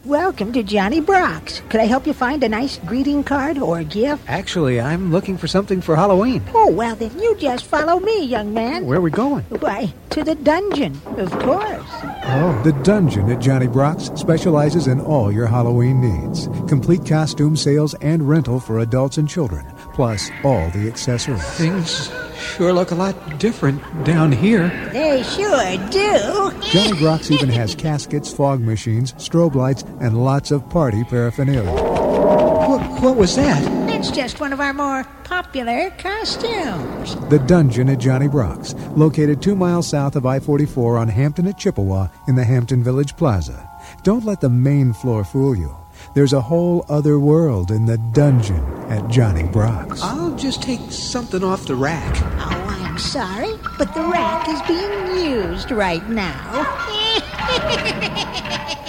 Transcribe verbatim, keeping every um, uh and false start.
Welcome to Johnny Brock's. Could I help you find a nice greeting card or gift? Actually, I'm looking for something for Halloween. Oh, well, then you just follow me, young man. Where are we going? Why, to the dungeon, of course. Oh. The Dungeon at Johnny Brock's specializes in all your Halloween needs. Complete costume sales and rental for adults and children, plus all the accessories. Things sure look a lot different down here. They sure do. Johnny Brock's even has caskets, fog machines, strobe lights, and lots of party paraphernalia. What, what was that? It's just one of our more popular costumes. The Dungeon at Johnny Brock's, located two miles south of I forty-four on Hampton at Chippewa in the Hampton Village Plaza. Don't let the main floor fool you. There's a whole other world in the Dungeon at Johnny Brock's. I'll just take something off the rack. Oh, I'm sorry, but the rack is being used right now.